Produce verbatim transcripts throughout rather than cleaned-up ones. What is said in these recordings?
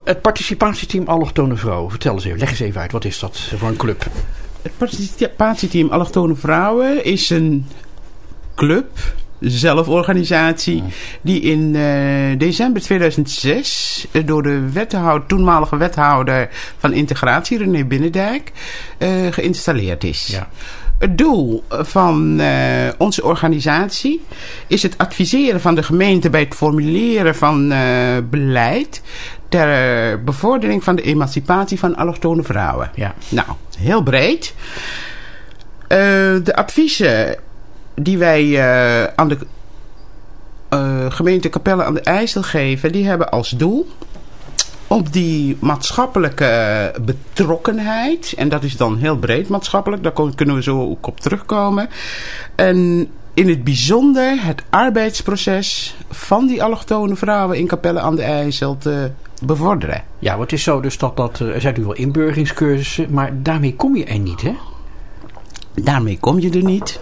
Het participatieteam Allochtone Vrouwen. Vertel eens even, leg eens even uit. Wat is dat voor een club? Het participatieteam Allochtone Vrouwen is een club, zelforganisatie, mm. die in uh, december tweeduizend zes uh, door de wethouder, toenmalige wethouder van integratie, René Binnendijk, uh, geïnstalleerd is. Ja. Het doel van uh, onze organisatie is het adviseren van de gemeente bij het formuleren van uh, beleid ter bevordering van de emancipatie van allochtone vrouwen. Ja. Nou, heel breed. Uh, de adviezen die wij uh, aan de uh, gemeente Capelle aan de IJssel geven, die hebben als doel op die maatschappelijke betrokkenheid, en dat is dan heel breed maatschappelijk, daar kunnen we zo ook op terugkomen, en in het bijzonder het arbeidsproces van die allochtone vrouwen in Capelle aan de IJssel te bevorderen. Ja, wat is zo dus dat, dat er zijn nu wel inburgeringscursussen, maar daarmee kom je er niet, hè? Daarmee kom je er niet,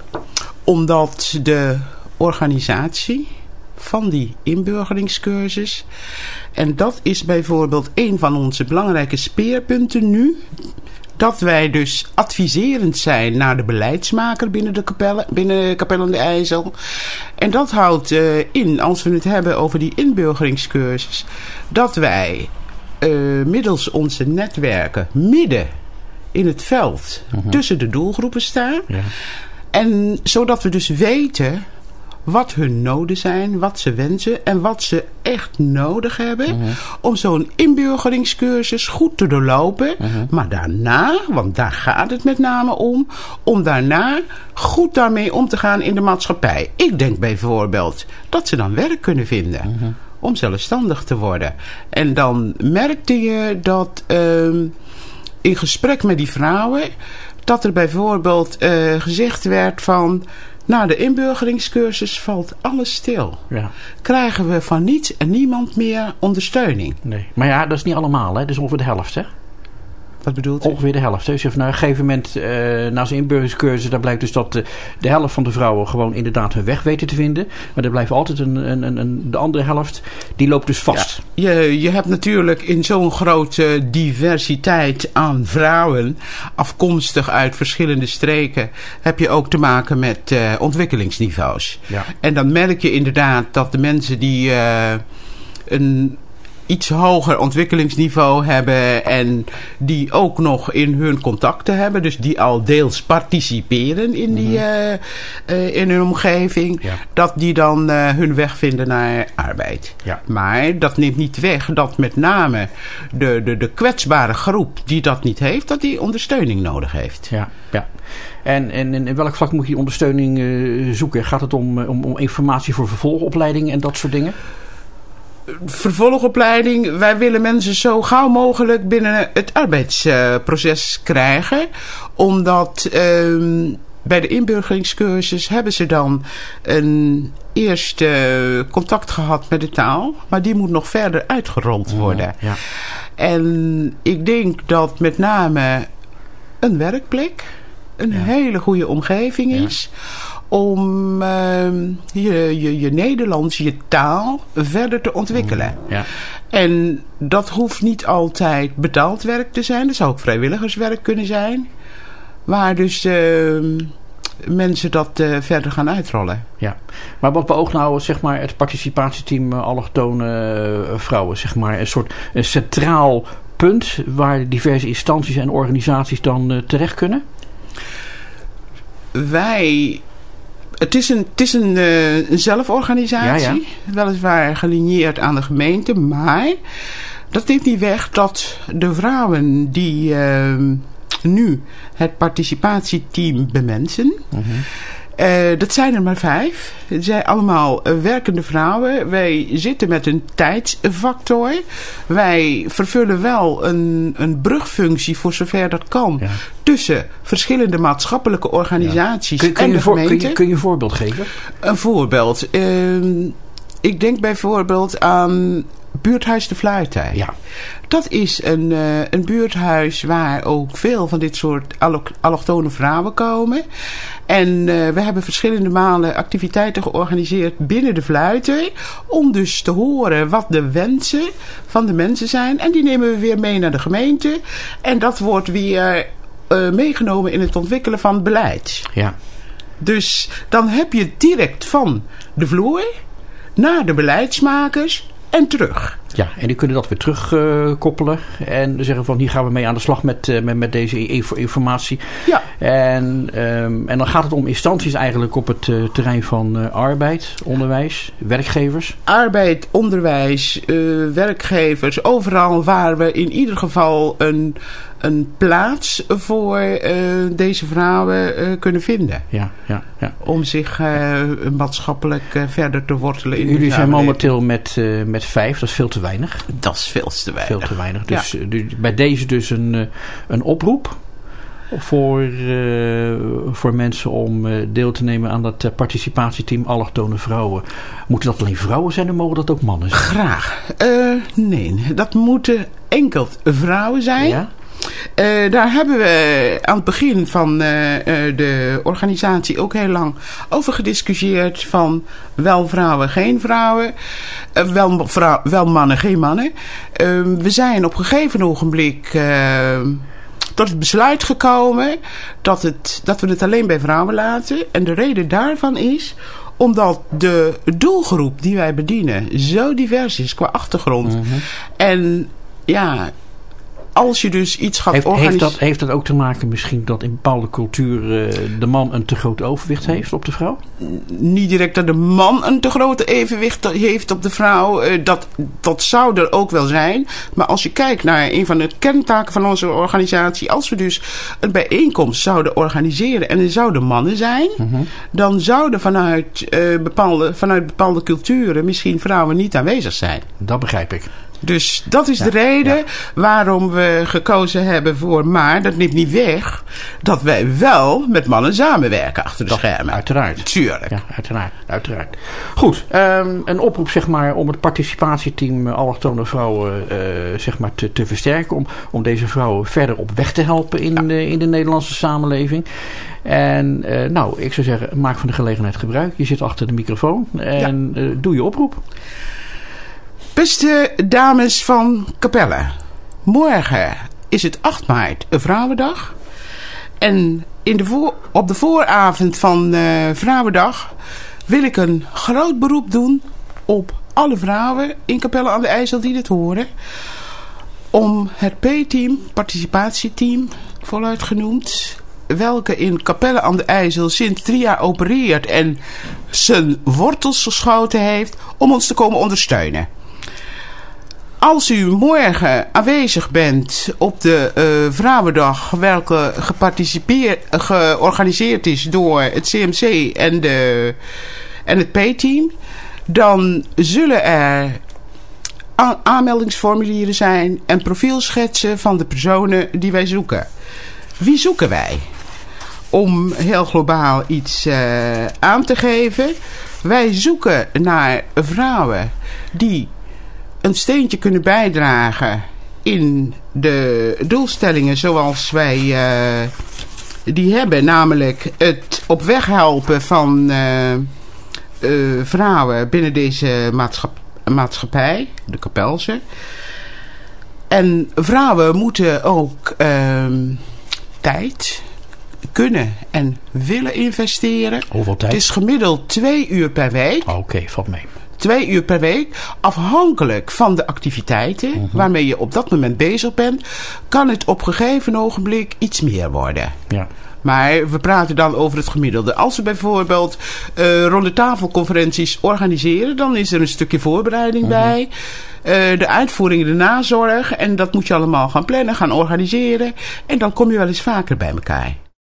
omdat de organisatie van die inburgeringscursus, en dat is bijvoorbeeld een van onze belangrijke speerpunten nu, dat wij dus adviserend zijn naar de beleidsmaker binnen de Capelle, binnen Capelle aan de IJssel. En dat houdt uh, in, als we het hebben over die inburgeringscursus, dat wij uh, middels onze netwerken midden in het veld uh-huh. tussen de doelgroepen staan. Ja. En zodat we dus weten wat hun noden zijn, wat ze wensen en wat ze echt nodig hebben uh-huh. om zo'n inburgeringscursus goed te doorlopen. Uh-huh. Maar daarna, want daar gaat het met name om, om daarna goed daarmee om te gaan in de maatschappij. Ik denk bijvoorbeeld dat ze dan werk kunnen vinden. Uh-huh. Om zelfstandig te worden. En dan merkte je dat uh, in gesprek met die vrouwen, dat er bijvoorbeeld uh, gezegd werd van, na de inburgeringscursus valt alles stil. Ja. Krijgen we van niets en niemand meer ondersteuning. Nee. Maar ja, dat is niet allemaal, hè? Dat is ongeveer de helft, hè? Wat bedoelt u? Ongeveer de helft. Dus nou, op een gegeven moment, uh, na zijn inburgeringscursus, daar blijkt dus dat de, de helft van de vrouwen gewoon inderdaad hun weg weten te vinden. Maar er blijft altijd een, een, een, de andere helft, die loopt dus vast. Ja, je, je hebt natuurlijk in zo'n grote diversiteit aan vrouwen, afkomstig uit verschillende streken, heb je ook te maken met uh, ontwikkelingsniveaus. Ja. En dan merk je inderdaad dat de mensen die uh, een iets hoger ontwikkelingsniveau hebben en die ook nog in hun contacten hebben, dus die al deels participeren in, die, uh, uh, in hun omgeving, ja. dat die dan uh, hun weg vinden naar arbeid. Ja. Maar dat neemt niet weg dat met name de, de, de kwetsbare groep die dat niet heeft, dat die ondersteuning nodig heeft. Ja, ja. En, en in welk vlak moet je die ondersteuning uh, zoeken? Gaat het om, om, om informatie voor vervolgopleidingen en dat soort dingen? Vervolgopleiding, wij willen mensen zo gauw mogelijk binnen het arbeidsproces uh, krijgen. Omdat uh, bij de inburgeringscursus hebben ze dan een eerste uh, contact gehad met de taal. Maar die moet nog verder uitgerold worden. Ja, ja. En ik denk dat met name een werkplek een ja. hele goede omgeving is. Ja. Om uh, je, je, je Nederlands, je taal verder te ontwikkelen. Ja. En dat hoeft niet altijd betaald werk te zijn. Dat zou ook vrijwilligerswerk kunnen zijn. Waar dus uh, mensen dat uh, verder gaan uitrollen. Ja. Maar wat beoogt nou zeg maar, het participatieteam uh, allochtone uh, vrouwen? Zeg maar, een soort een centraal punt waar diverse instanties en organisaties dan uh, terecht kunnen? Wij... Het is een, het is een, uh, een zelforganisatie, ja, ja. weliswaar gelinieerd aan de gemeente, maar dat neemt niet weg dat de vrouwen die uh, nu het participatieteam bemensen, uh-huh. Uh, dat zijn er maar vijf. Het zijn allemaal uh, werkende vrouwen. Wij zitten met een tijdsfactor. Wij vervullen wel een, een brugfunctie voor zover dat kan. Ja. Tussen verschillende maatschappelijke organisaties ja. kun, kun en de voor, gemeente. Kun je, kun je een voorbeeld geven? Een voorbeeld. Uh, ik denk bijvoorbeeld aan buurthuis De Fluiten. Ja. Dat is een, uh, een buurthuis waar ook veel van dit soort allo- allochtone vrouwen komen. En uh, we hebben verschillende malen activiteiten georganiseerd binnen De Fluiten. Om dus te horen wat de wensen van de mensen zijn. En die nemen we weer mee naar de gemeente. En dat wordt weer uh, meegenomen in het ontwikkelen van beleid. Ja. Dus dan heb je direct van de vloer naar de beleidsmakers en terug. Ja, en die kunnen dat weer terugkoppelen. Uh, en zeggen van hier gaan we mee aan de slag met, uh, met, met deze info- informatie. Ja. En, um, en dan gaat het om instanties eigenlijk op het uh, terrein van uh, arbeid, onderwijs, werkgevers. Arbeid, onderwijs, uh, werkgevers. Overal waar we in ieder geval een, een plaats voor uh, deze vrouwen uh, kunnen vinden. Ja, ja, ja. Om zich uh, maatschappelijk uh, verder te wortelen in de Jullie zijn momenteel met, uh, met vijf, dat is veel te weinig. Dat is veel te weinig. Veel te weinig. Dus ja. uh, bij deze dus een, uh, een oproep voor, uh, voor mensen om uh, deel te nemen aan dat uh, participatieteam allochtone vrouwen. Moeten dat alleen vrouwen zijn of mogen dat ook mannen zijn? Graag. Uh, nee, dat moeten enkel vrouwen zijn. Ja? Uh, daar hebben we aan het begin van uh, uh, de organisatie ook heel lang over gediscussieerd van wel vrouwen, geen vrouwen. Uh, wel, vrou- wel mannen, geen mannen. Uh, we zijn op een gegeven ogenblik uh, tot het besluit gekomen dat, het, dat we het alleen bij vrouwen laten. En de reden daarvan is omdat de doelgroep die wij bedienen zo divers is qua achtergrond. Mm-hmm. En ja, als je dus iets gaat heeft, organiseren. Heeft dat, heeft dat ook te maken misschien dat in bepaalde culturen uh, de man een te groot overwicht heeft op de vrouw? Niet direct dat de man een te grote evenwicht heeft op de vrouw. Uh, dat, dat zou er ook wel zijn. Maar als je kijkt naar een van de kerntaken van onze organisatie. Als we dus een bijeenkomst zouden organiseren en er zouden mannen zijn. Mm-hmm. Dan zouden vanuit, uh, bepaalde, vanuit bepaalde culturen misschien vrouwen niet aanwezig zijn. Dat begrijp ik. Dus dat is ja, de reden ja. waarom we gekozen hebben voor. Maar dat neemt niet weg dat wij wel met mannen samenwerken achter de dat, schermen. Uiteraard. Tuurlijk. Ja, uiteraard. uiteraard. Goed, um, een oproep zeg maar om het participatieteam allochtone vrouwen uh, zeg maar te, te versterken. Om, om deze vrouwen verder op weg te helpen in, ja. de, in de Nederlandse samenleving. En uh, nou, ik zou zeggen, maak van de gelegenheid gebruik. Je zit achter de microfoon en ja. uh, doe je oproep. Beste dames van Capelle, morgen is het acht maart een Vrouwendag. En in de voor, op de vooravond van uh, Vrouwendag wil ik een groot beroep doen op alle vrouwen in Capelle aan de IJssel die dit horen. Om het P-team, participatieteam, voluit genoemd, welke in Capelle aan de IJssel sinds drie jaar opereert en zijn wortels geschoten heeft, om ons te komen ondersteunen. Als u morgen aanwezig bent op de uh, Vrouwendag, welke georganiseerd is door het C M C en, de, en het P-team, dan zullen er a- aanmeldingsformulieren zijn en profielschetsen van de personen die wij zoeken. Wie zoeken wij? Om heel globaal iets uh, aan te geven. Wij zoeken naar vrouwen die een steentje kunnen bijdragen in de doelstellingen zoals wij uh, die hebben. Namelijk het op weg helpen van uh, uh, vrouwen binnen deze maatschap- maatschappij, de Kapelse. En vrouwen moeten ook uh, tijd kunnen en willen investeren. Hoeveel tijd? Het is gemiddeld twee uur per week. Oké, okay, valt mee. Twee uur per week, afhankelijk van de activiteiten uh-huh. waarmee je op dat moment bezig bent, kan het op een gegeven ogenblik iets meer worden. Ja. Maar we praten dan over het gemiddelde. Als we bijvoorbeeld uh, rondetafelconferenties organiseren, dan is er een stukje voorbereiding uh-huh. bij. Uh, de uitvoering, de nazorg. En dat moet je allemaal gaan plannen, gaan organiseren. En dan kom je wel eens vaker bij elkaar.